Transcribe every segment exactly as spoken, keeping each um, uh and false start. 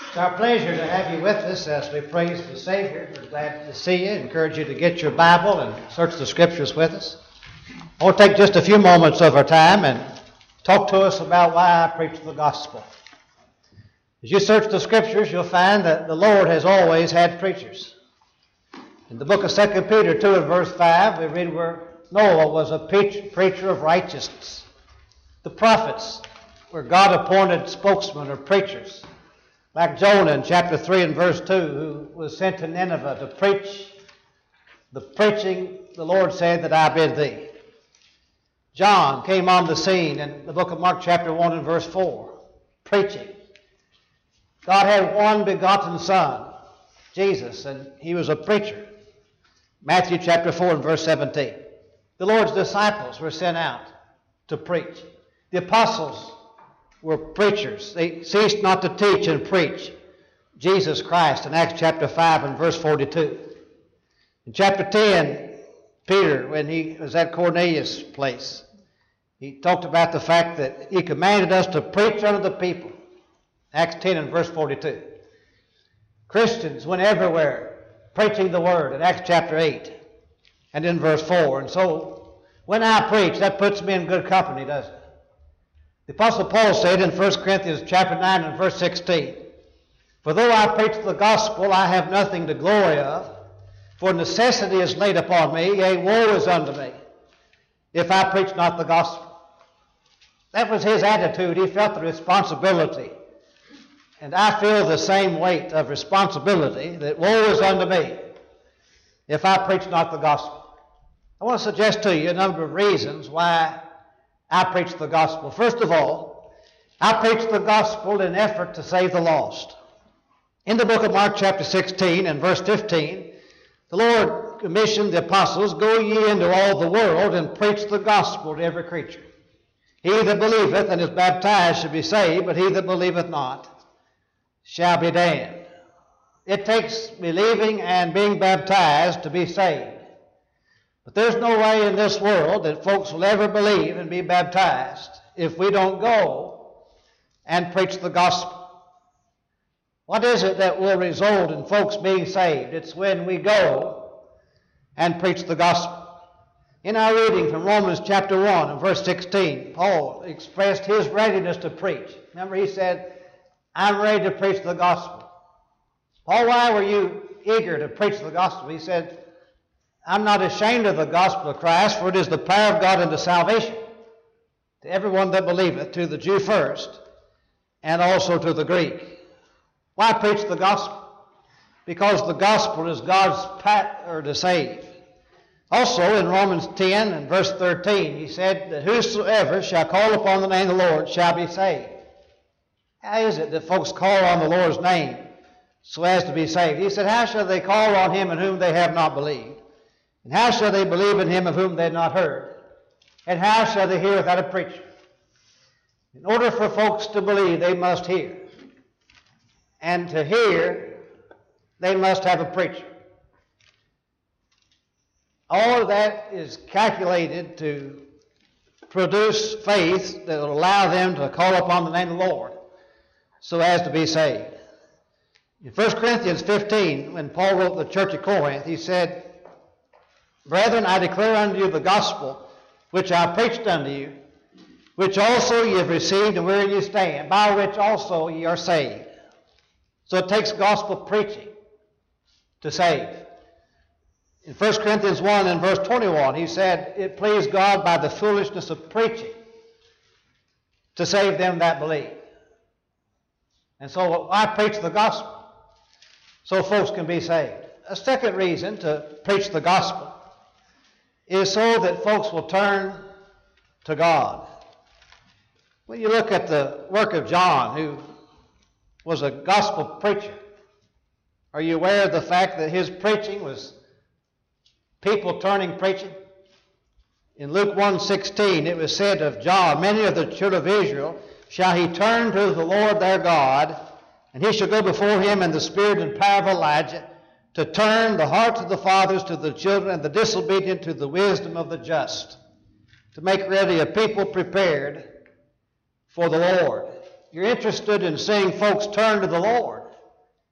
It's our pleasure to have you with us as we praise the Savior. We're glad to see you. Encourage you to get your Bible and search the Scriptures with us. I want to take just a few moments of our time and talk to us about why I preach the gospel. As you search the Scriptures, you'll find that the Lord has always had preachers. In the book of Second Peter two and verse five, we read where Noah was a preacher of righteousness. The prophets were God-appointed spokesmen or preachers. Like Jonah in chapter three and verse two, who was sent to Nineveh to preach the preaching the Lord said that I bid thee. John came on the scene in the book of Mark chapter one and verse four, preaching. God had one begotten Son, Jesus, and he was a preacher. Matthew chapter four and verse seventeen. The Lord's disciples were sent out to preach. The apostles were preachers. They ceased not to teach and preach Jesus Christ in Acts chapter five and verse forty-two. In chapter ten, Peter, when he was at Cornelius' place, he talked about the fact that he commanded us to preach unto the people. Acts ten and verse forty-two. Christians went everywhere preaching the word in Acts chapter eight and in verse four. And so when I preach, that puts me in good company, doesn't it? The Apostle Paul said in First Corinthians chapter nine and verse sixteen, for though I preach the gospel, I have nothing to glory of, for necessity is laid upon me, yea, woe is unto me, if I preach not the gospel. That was his attitude. He felt the responsibility. And I feel the same weight of responsibility, that woe is unto me, if I preach not the gospel. I want to suggest to you a number of reasons why I preach the gospel. First of all, I preach the gospel in effort to save the lost. In the book of Mark chapter sixteen and verse fifteen, the Lord commissioned the apostles, go ye into all the world and preach the gospel to every creature. He that believeth and is baptized shall be saved, but he that believeth not shall be damned. It takes believing and being baptized to be saved. But there's no way in this world that folks will ever believe and be baptized if we don't go and preach the gospel. What is it that will result in folks being saved? It's when we go and preach the gospel. In our reading from Romans chapter one and verse sixteen, Paul expressed his readiness to preach. Remember, he said, I'm ready to preach the gospel. Paul, why were you eager to preach the gospel? He said, I'm not ashamed of the gospel of Christ, for it is the power of God unto salvation to everyone that believeth, to the Jew first, and also to the Greek. Why preach the gospel? Because the gospel is God's power to save. Also in Romans ten and verse thirteen, he said that whosoever shall call upon the name of the Lord shall be saved. How is it that folks call on the Lord's name so as to be saved? He said, how shall they call on him in whom they have not believed? And how shall they believe in him of whom they have not heard? And how shall they hear without a preacher? In order for folks to believe, they must hear. And to hear, they must have a preacher. All of that is calculated to produce faith that will allow them to call upon the name of the Lord so as to be saved. In First Corinthians fifteen, when Paul wrote the church of Corinth, he said, brethren, I declare unto you the gospel which I preached unto you, which also ye have received and wherein ye stand, by which also ye are saved. So it takes gospel preaching to save. In First Corinthians one and verse twenty-one, he said, it pleased God by the foolishness of preaching to save them that believe. And so I preach the gospel so folks can be saved. A second reason to preach the gospel is so that folks will turn to God. When you look at the work of John, who was a gospel preacher, are you aware of the fact that his preaching was people turning preaching? In Luke one sixteen, it was said of John, many of the children of Israel shall he turn to the Lord their God, and he shall go before him in the spirit and power of Elijah, to turn the hearts of the fathers to the children, and the disobedient to the wisdom of the just, to make ready a people prepared for the Lord. You're interested in seeing folks turn to the Lord.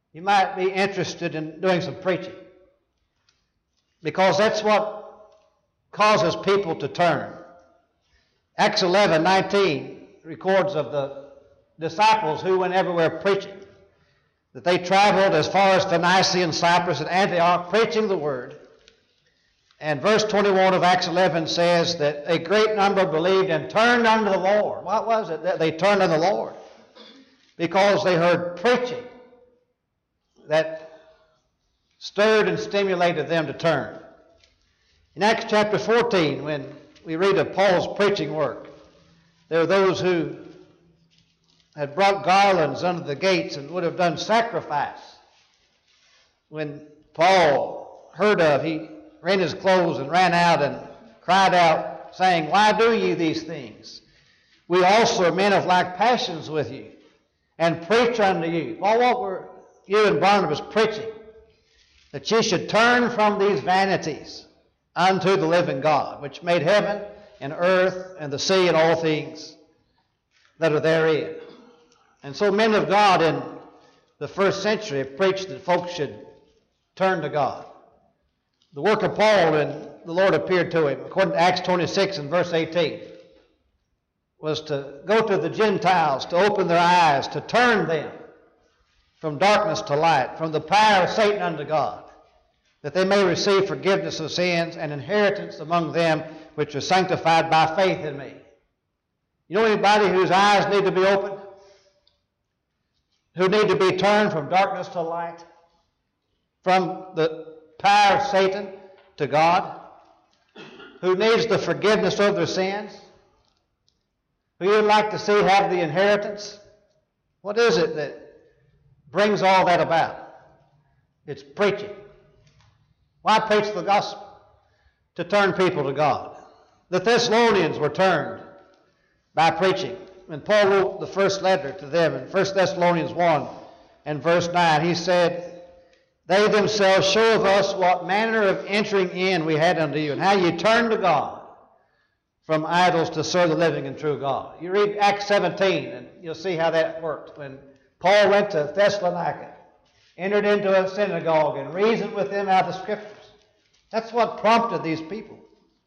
you might be interested in doing some preaching, because that's what causes people to turn. Acts eleven nineteen records of the disciples who went everywhere preaching, that they traveled as far as Phoenicia and Cyprus and Antioch preaching the word. And verse twenty-one of Acts eleven says that a great number believed and turned unto the Lord. What was it that they turned unto the Lord? Because they heard preaching that stirred and stimulated them to turn. In Acts chapter fourteen, when we read of Paul's preaching work, there are those who had brought garlands under the gates and would have done sacrifice. When Paul heard of, he rent his clothes and ran out and cried out, saying, Why do ye these things? We also are men of like passions with you, and preach unto you. Well, what were you and Barnabas preaching? That ye should turn from these vanities unto the living God, which made heaven and earth and the sea and all things that are therein. And so men of God in the first century have preached that folks should turn to God. The work of Paul, and the Lord appeared to him, according to Acts twenty-six and verse eighteen, was to go to the Gentiles, to open their eyes, to turn them from darkness to light, from the power of Satan unto God, that they may receive forgiveness of sins and inheritance among them which are sanctified by faith in me. You know anybody whose eyes need to be opened? Who need to be turned from darkness to light? From the power of Satan to God? Who needs the forgiveness of their sins? Who you'd like to see have the inheritance? What is it that brings all that about? It's preaching. Why preach the gospel? To turn people to God. The Thessalonians were turned by preaching. When Paul wrote the first letter to them in First Thessalonians one and verse nine, he said, They themselves show of us what manner of entering in we had unto you, and how you turned to God from idols to serve the living and true God. You read Acts seventeen, and you'll see how that worked. When Paul went to Thessalonica, entered into a synagogue, and reasoned with them out of the Scriptures. That's what prompted these people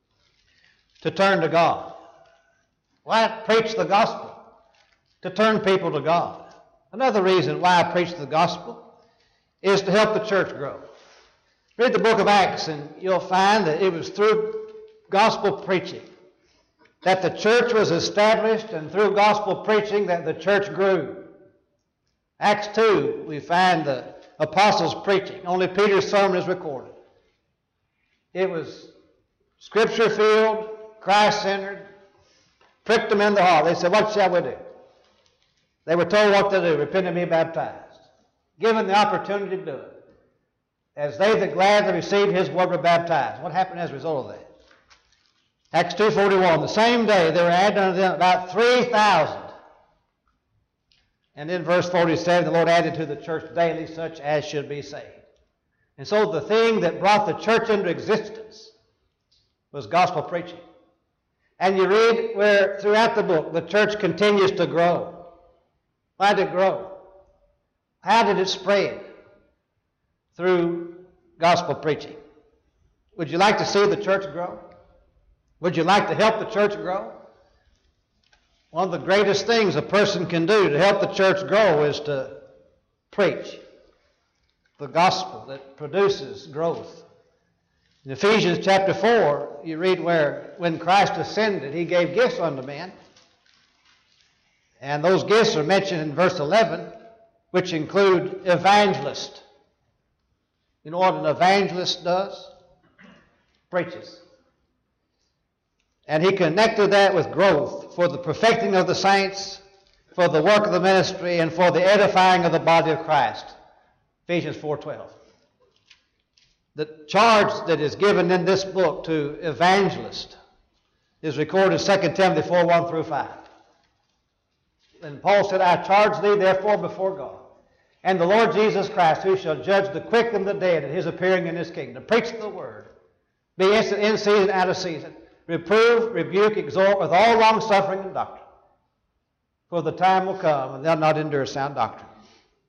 to turn to God. Why preach the gospel? To turn people to God. Another reason why I preach the gospel is to help the church grow. Read the book of Acts and you'll find that it was through gospel preaching that the church was established, and through gospel preaching that the church grew. Acts two, we find the apostles preaching. Only Peter's sermon is recorded. It was scripture-filled, Christ-centered, pricked them in the heart. They said, What shall we do? They were told what to do, repent and be baptized. Given the opportunity to do it. As they that gladly received his word were baptized. What happened as a result of that? Acts two forty-one, the same day there were added unto them about three thousand. And in verse forty-seven, the Lord added to the church daily such as should be saved. And so the thing that brought the church into existence was gospel preaching. And you read where throughout the book the church continues to grow. Why did it grow? How did it spread? Through gospel preaching. Would you like to see the church grow? Would you like to help the church grow? One of the greatest things a person can do to help the church grow is to preach the gospel that produces growth. In Ephesians chapter four, you read where when Christ ascended, he gave gifts unto men. And those gifts are mentioned in verse eleven, which include evangelist. You know what an evangelist does? Preaches. And he connected that with growth for the perfecting of the saints, for the work of the ministry, and for the edifying of the body of Christ. Ephesians four twelve. The charge that is given in this book to evangelist is recorded in Second Timothy four one through five. And Paul said, I charge thee therefore before God and the Lord Jesus Christ, who shall judge the quick and the dead at his appearing in his kingdom. Preach the word. Be instant in season, out of season. Reprove, rebuke, exhort with all long suffering and doctrine. For the time will come and they'll not endure sound doctrine.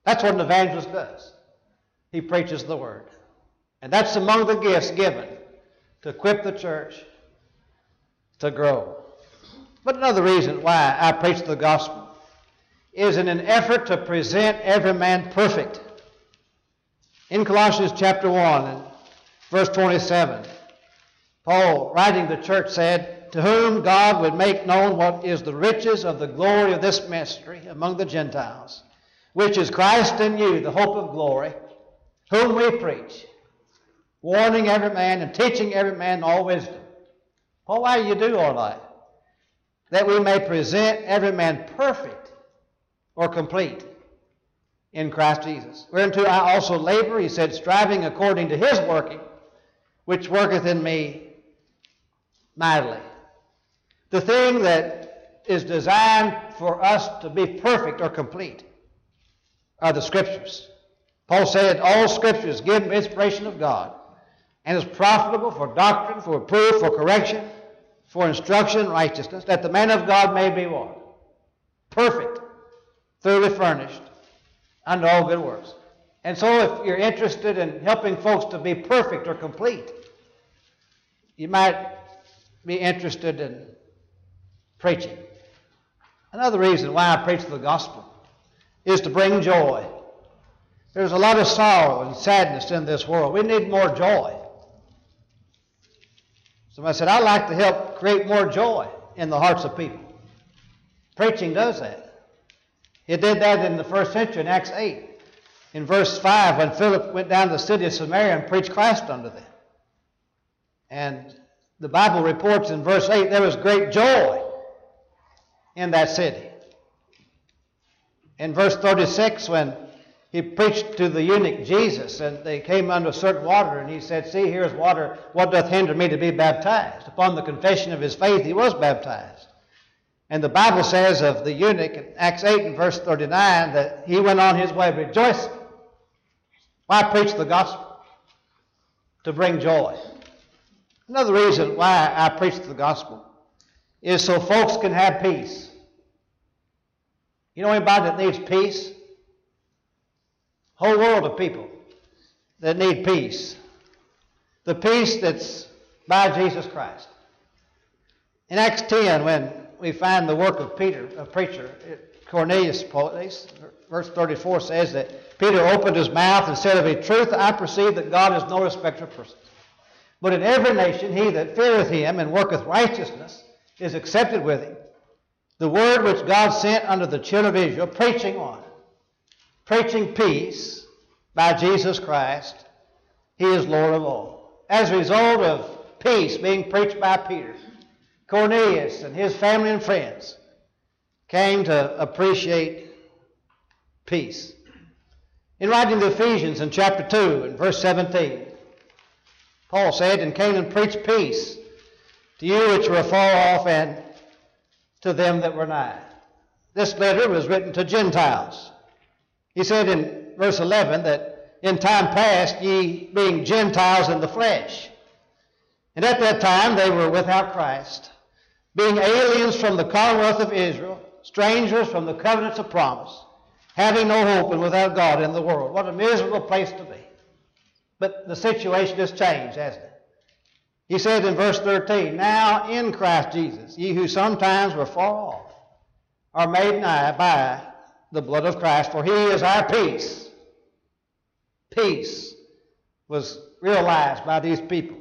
That's what an evangelist does. He preaches the word. And that's among the gifts given to equip the church to grow. But another reason why I preach the gospel is in an effort to present every man perfect. In Colossians chapter one and verse twenty-seven, Paul, writing to the church, said, "To whom God would make known what is the riches of the glory of this mystery among the Gentiles, which is Christ in you, the hope of glory, whom we preach, warning every man and teaching every man in all wisdom." Paul, why do you do all that? That we may present every man perfect or complete in Christ Jesus. Whereunto I also labor, he said, striving according to his working, which worketh in me mightily. The thing that is designed for us to be perfect or complete are the Scriptures. Paul said, all Scripture is given by inspiration of God and is profitable for doctrine, for reproof, for correction, for instruction in righteousness, that the man of God may be what? Perfect, thoroughly furnished unto all good works. And so if you're interested in helping folks to be perfect or complete, you might be interested in preaching. Another reason why I preach the gospel is to bring joy. There's a lot of sorrow and sadness in this world. We need more joy. Somebody said, I'd like to help create more joy in the hearts of people. Preaching does that. It did that in the first century in Acts eight. In verse five, when Philip went down to the city of Samaria and preached Christ unto them. And the Bible reports in verse eight, there was great joy in that city. In verse thirty-six, when he preached to the eunuch Jesus, and they came unto a certain water, and he said, see, here's water, what doth hinder me to be baptized? Upon the confession of his faith, he was baptized. And the Bible says of the eunuch in Acts eight and verse thirty-nine that he went on his way rejoicing. Why preach the gospel? To bring joy. Another reason why I preach the gospel is so folks can have peace. You know anybody that needs peace? Whole world of people that need peace. The peace that's by Jesus Christ. In Acts ten, when we find the work of Peter, a preacher, Cornelius, verse thirty-four says that Peter opened his mouth and said, of a truth I perceive that God is no respecter of persons. But in every nation he that feareth him and worketh righteousness is accepted with him. The word which God sent unto the children of Israel, preaching on. Preaching peace by Jesus Christ. He is Lord of all. As a result of peace being preached by Peter, Cornelius and his family and friends came to appreciate peace. In writing to Ephesians in chapter two and verse seventeen, Paul said, and came and preached peace to you which were afar off and to them that were nigh. This letter was written to Gentiles. He said in verse eleven that in time past ye being Gentiles in the flesh. And at that time they were without Christ, being aliens from the commonwealth of Israel, strangers from the covenants of promise, having no hope and without God in the world. What a miserable place to be. But the situation has changed, hasn't it? He said in verse thirteen, now in Christ Jesus, ye who sometimes were far off, are made nigh by the blood of Christ, for he is our peace. Peace was realized by these people,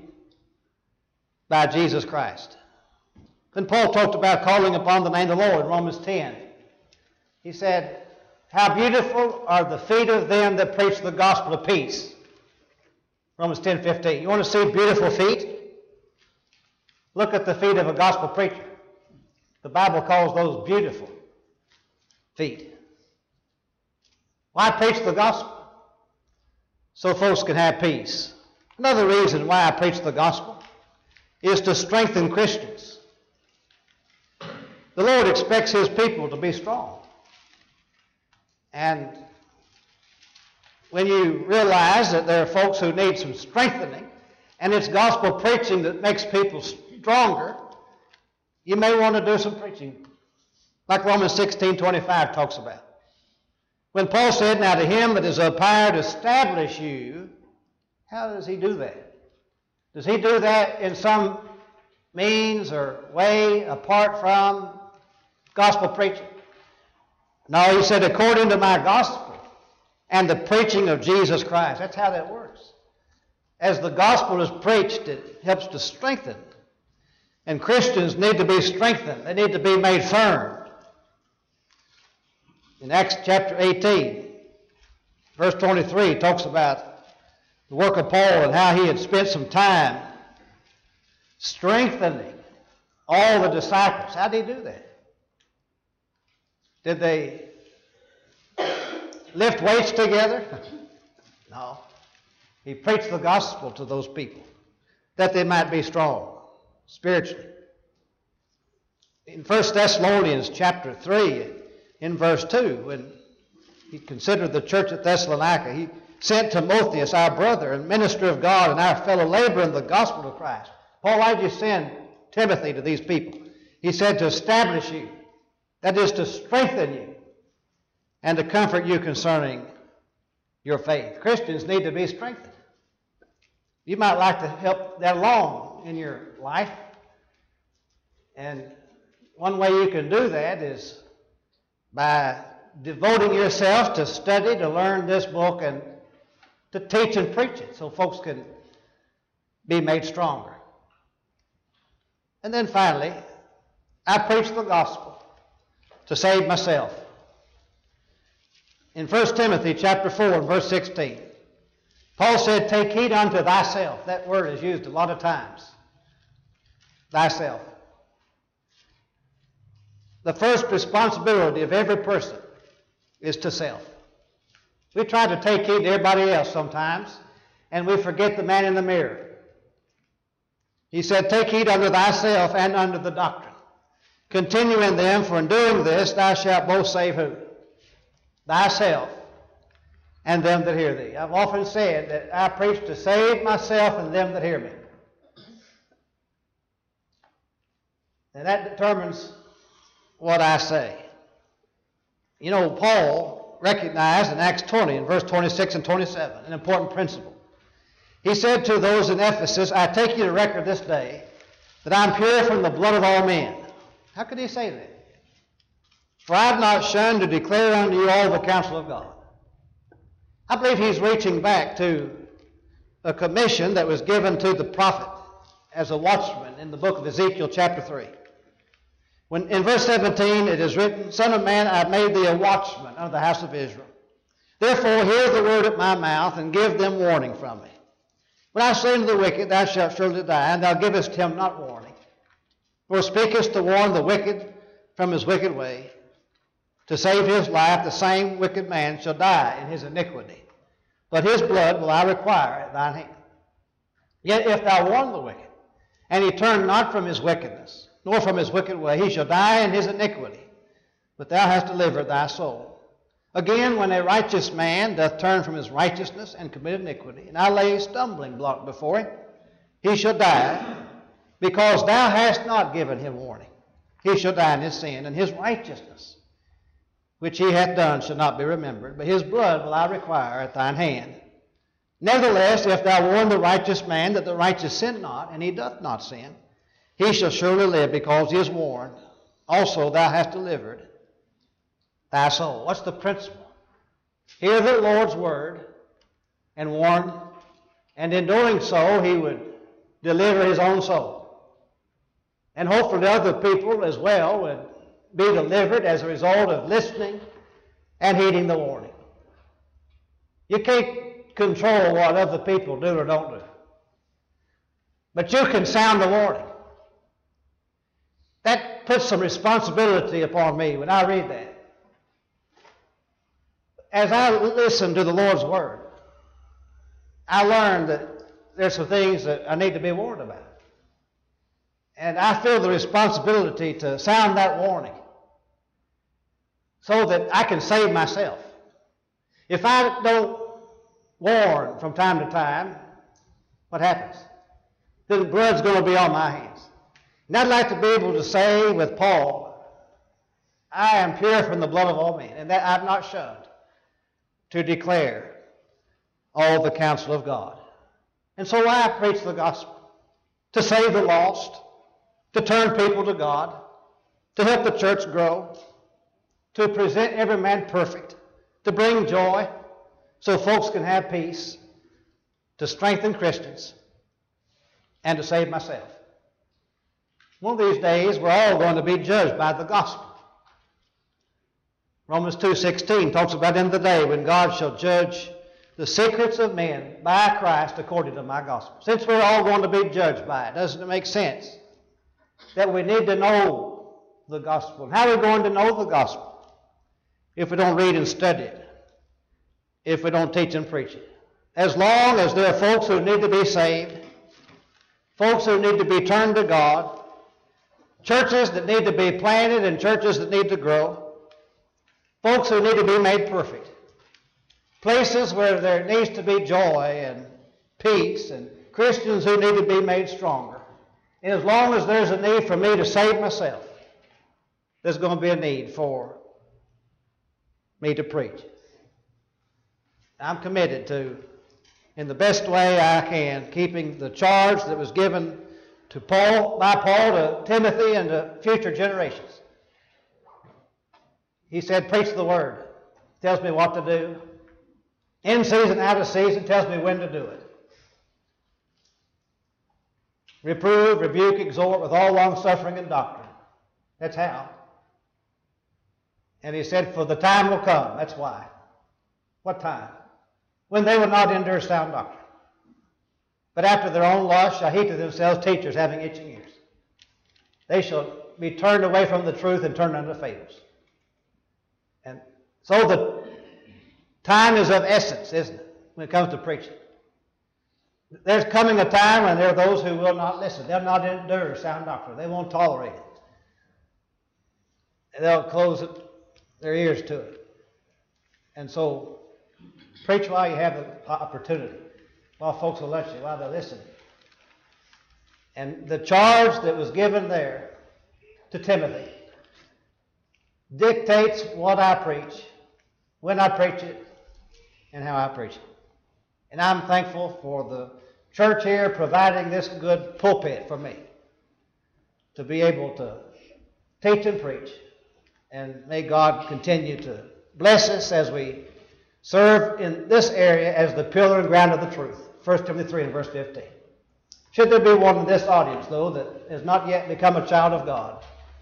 by Jesus Christ. Then Paul talked about calling upon the name of the Lord in Romans ten. He said, how beautiful are the feet of them that preach the gospel of peace. Romans ten fifteen. You want to see beautiful feet? Look at the feet of a gospel preacher. The Bible calls those beautiful feet. Why preach the gospel? So folks can have peace. Another reason why I preach the gospel is to strengthen Christians. The Lord expects his people to be strong. And when you realize that there are folks who need some strengthening, and it's gospel preaching that makes people stronger, you may want to do some preaching, like Romans sixteen twenty-five talks about. When Paul said, now to him that is of power to establish you, how does he do that? Does he do that in some means or way apart from gospel preaching? No, he said, according to my gospel and the preaching of Jesus Christ. That's how that works. As the gospel is preached, it helps to strengthen. And Christians need to be strengthened. They need to be made firm. In Acts chapter eighteen, verse twenty-three, talks about the work of Paul and how he had spent some time strengthening all the disciples. How did he do that? Did they lift weights together? No. He preached the gospel to those people that they might be strong spiritually. In First Thessalonians chapter three, in verse two, when he considered the church at Thessalonica, he sent Timotheus, our brother and minister of God and our fellow laborer in the gospel of Christ. Paul, why did you send Timothy to these people? He said to establish you, that is to strengthen you, and to comfort you concerning your faith. Christians need to be strengthened. You might like to help that along in your life. And one way you can do that is by devoting yourself to study, to learn this book, and to teach and preach it so folks can be made stronger. And then finally, I preach the gospel to save myself. In First Timothy chapter four and verse sixteen, Paul said, take heed unto thyself. That word is used a lot of times. Thyself. The first responsibility of every person is to self. We try to take heed to everybody else sometimes, and we forget the man in the mirror. He said, take heed unto thyself and unto the doctrine. Continue in them, for in doing this thou shalt both save who? Thyself and them that hear thee. I've often said that I preach to save myself and them that hear me. And that determines what I say. You know, Paul recognized in Acts twenty, in verse twenty-six and twenty-seven, an important principle. He said to those in Ephesus, I take you to record this day that I'm pure from the blood of all men. How could he say that? For I have not shunned to declare unto you all the counsel of God. I believe he's reaching back to a commission that was given to the prophet as a watchman in the book of Ezekiel chapter three. When in verse seventeen it is written, Son of man, I have made thee a watchman of the house of Israel. Therefore hear the word at my mouth, and give them warning from me. When I say unto the wicked, thou shalt surely die, and thou givest him not warning. For speakest to warn the wicked from his wicked way, to save his life, the same wicked man shall die in his iniquity. But his blood will I require at thine hand. Yet if thou warn the wicked, and he turn not from his wickedness, nor from his wicked way, he shall die in his iniquity, but thou hast delivered thy soul. Again, when a righteous man doth turn from his righteousness and commit iniquity, and I lay a stumbling block before him, he shall die, because thou hast not given him warning. He shall die in his sin, and his righteousness, which he hath done, shall not be remembered, but his blood will I require at thine hand. Nevertheless, if thou warn the righteous man that the righteous sin not, and he doth not sin, he shall surely live, because he is warned. Also thou hast delivered thy soul. What's the principle? Hear the Lord's word and warn, and in doing so he would deliver his own soul. And hopefully other people as well would be delivered as a result of listening and heeding the warning. You can't control what other people do or don't do, but you can sound the warning. That puts some responsibility upon me when I read that. As I listen to the Lord's word, I learned that there's some things that I need to be warned about. And I feel the responsibility to sound that warning so that I can save myself. If I don't warn from time to time, what happens? Then the blood's going to be on my hands. And I'd like to be able to say with Paul, I am pure from the blood of all men, and that I've not shunned to declare all the counsel of God. And so I preach the gospel, to save the lost, to turn people to God, to help the church grow, to present every man perfect, to bring joy so folks can have peace, to strengthen Christians, and to save myself. One of these days, we're all going to be judged by the gospel. Romans two sixteen talks about in the day when God shall judge the secrets of men by Christ according to my gospel. Since we're all going to be judged by it, doesn't it make sense that we need to know the gospel? And how are we going to know the gospel if we don't read and study it, if we don't teach and preach it? As long as there are folks who need to be saved, folks who need to be turned to God, churches that need to be planted and churches that need to grow, folks who need to be made perfect, places where there needs to be joy and peace, and Christians who need to be made stronger. And as long as there's a need for me to save myself, there's going to be a need for me to preach. I'm committed to, in the best way I can, keeping the charge that was given to Paul, by Paul to Timothy and to future generations. He said, preach the word. Tells me what to do. In season, out of season, tells me when to do it. Reprove, rebuke, exhort with all long suffering and doctrine. That's how. And he said, for the time will come. That's why. What time? When they will not endure sound doctrine, but after their own lust shall heap to themselves teachers having itching ears. They shall be turned away from the truth and turned unto fables. And so the time is of essence, isn't it, when it comes to preaching? There's coming a time when there are those who will not listen. They'll not endure sound doctrine. They won't tolerate it. They'll close it, their ears to it. And so, preach while you have the opportunity, while folks will let you, while they listen. And the charge that was given there to Timothy dictates what I preach, when I preach it, and how I preach it. And I'm thankful for the church here providing this good pulpit for me to be able to teach and preach. And may God continue to bless us as we serve in this area as the pillar and ground of the truth. First Timothy three and verse fifteen. Should there be one in this audience, though, that has not yet become a child of God,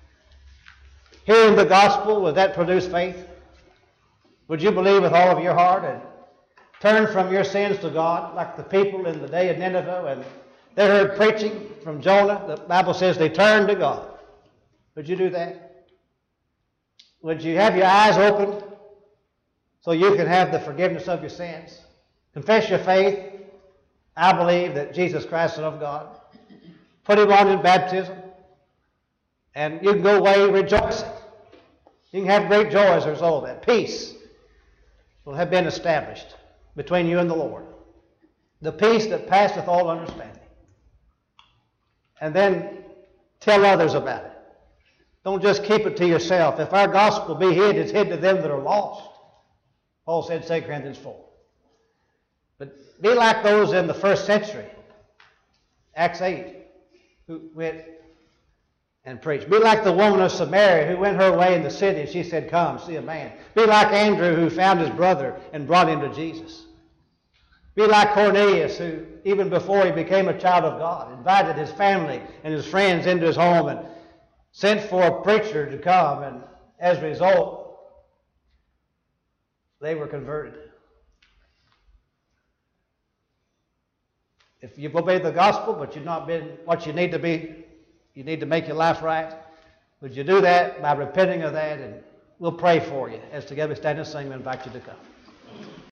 hearing the gospel, would that produce faith? Would you believe with all of your heart and turn from your sins to God, like the people in the day of Nineveh when they heard preaching from Jonah? The Bible says they turned to God. Would you do that? Would you have your eyes open so you can have the forgiveness of your sins? Confess your faith. I believe that Jesus Christ is the Son of God. Put him on in baptism. And you can go away rejoicing. You can have great joy as a result of that. Peace will have been established between you and the Lord. The peace that passeth all understanding. And then tell others about it. Don't just keep it to yourself. If our gospel be hid, it's hid to them that are lost. Paul said in Second Corinthians four. But be like those in the first century, Acts eight, who went and preached. Be like the woman of Samaria who went her way in the city and she said, come, see a man. Be like Andrew who found his brother and brought him to Jesus. Be like Cornelius who, even before he became a child of God, invited his family and his friends into his home and sent for a preacher to come, and as a result, they were converted. If you've obeyed the gospel, but you've not been what you need to be, you need to make your life right, would you do that by repenting of that? And we'll pray for you as together we stand and sing and invite you to come.